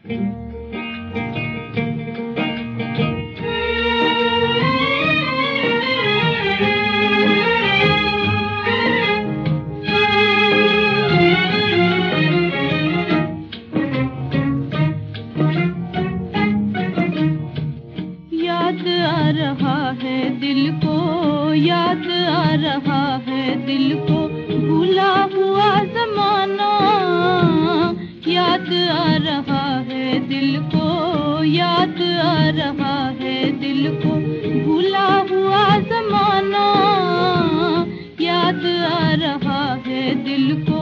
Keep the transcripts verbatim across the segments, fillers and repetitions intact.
याद आ रहा है दिल को, याद आ रहा है दिल को, भूला हुआ ज़माना। याद आ रहा है दिल को, याद आ रहा है दिल को, भूला हुआ ज़माना। याद आ रहा है दिल को।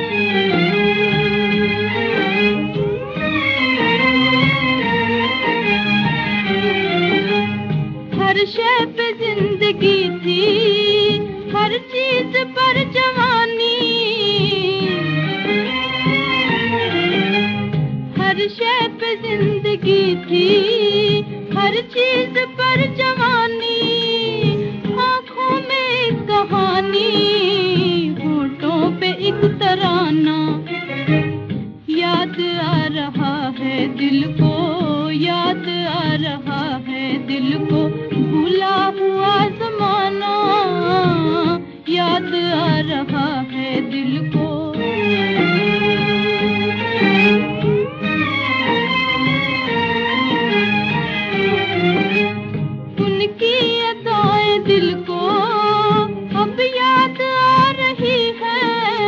हर शय पे जिंदगी थी, हर चीज पर जवानी। हर शय पे जिंदगी थी, हर चीज पर जवानी। आँखों में एक कहानी, होठों पे एक तराना। याद आ रहा है दिल को, याद आ रहा है दिल को, भूला हुआ ज़माना। याद आ रहा है दिल को। उनकी अदाएं दिल को अब याद आ रही है।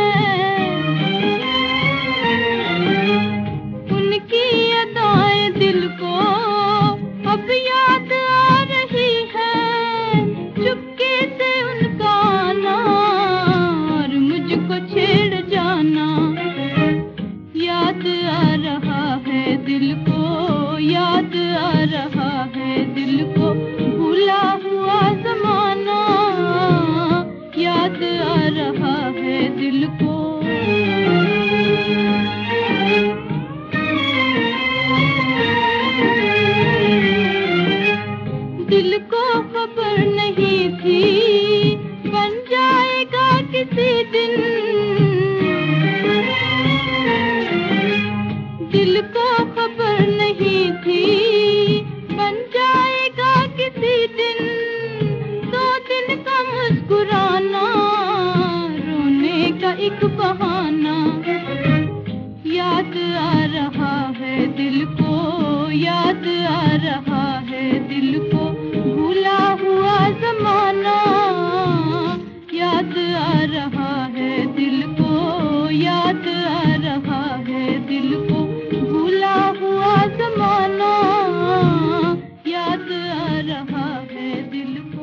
उनकी अदाएं दिल को अब याद आ रही है। चुपके से उनका आना और मुझको छेड़ जाना। याद आ रहा है दिल को, याद आ रहा है दिल को, भूला हुआ ज़माना। याद आ रहा है दिल को। दिल को खबर नहीं थी बन जाएगा किसी दिन। दिल को खबर नहीं थी बन जाएगा किसी दिन। दो दिन का मुस्कुराना, रोने का एक बहाना। याद आ रहा है दिल को, याद आ रहा है दिल को, भूला हुआ ज़माना। याद आ रहा है दिल को, याद आ रहा है दिल को, भूला हुआ ज़माना। याद आ रहा है दिल को।